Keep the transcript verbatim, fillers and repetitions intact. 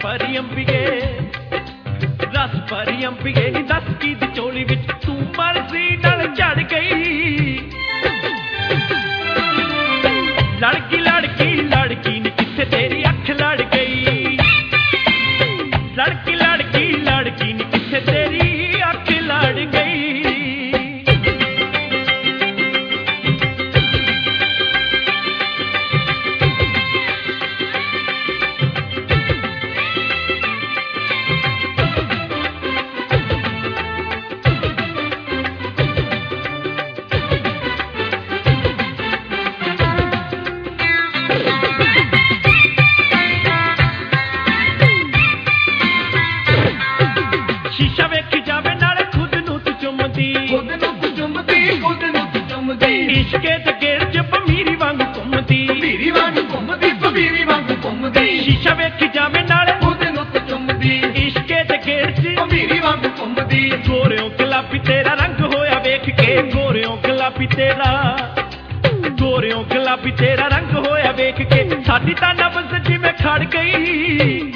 ਭਰੀ ਅੰਬੀਏ रस भरी अंबिए नी दस की दी चोली विच तू मर्जी नाल चढ़ गई लड़की लड़की लड़की नी किथे तेरी अख लड़ गई लड़की लड़की लड़की नी किथे तेरी अख लड़ गई इश्के ते गेड़ च भमीरी वांग घुमदी भमीरी वांग घुमदी भमीरी वांग घुमदी शीशा वेखी जावे नाल ओदे नूं ते चुमदी इश्के ते गेड़ च भमीरी वांग घुमदी गोरियों गुलाबी तेरा रंग होया वेख के गोरियों गुलाबी तेरा गोरियों गुलाबी तेरा रंग होया वेख के साडी तां नब्ज़ जिवें खड़ गई